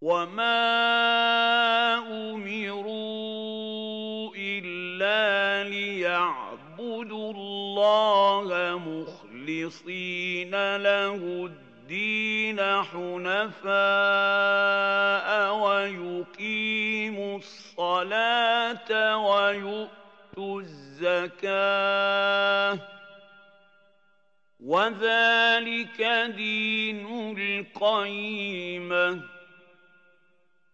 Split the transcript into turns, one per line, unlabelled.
وَمَا أُمِرُوا إِلَّا لِيَعْبُدُوا اللَّهَ مُخْلِصِينَ لَهُ الدِّينَ حُنَفَاءَ وَيُقِيمُوا الصَّلَاةَ وَيُؤْتُوا الزَّكَاةَ ۚ وَذَٰلِكَ دِينُ الْقَيِّمَةِ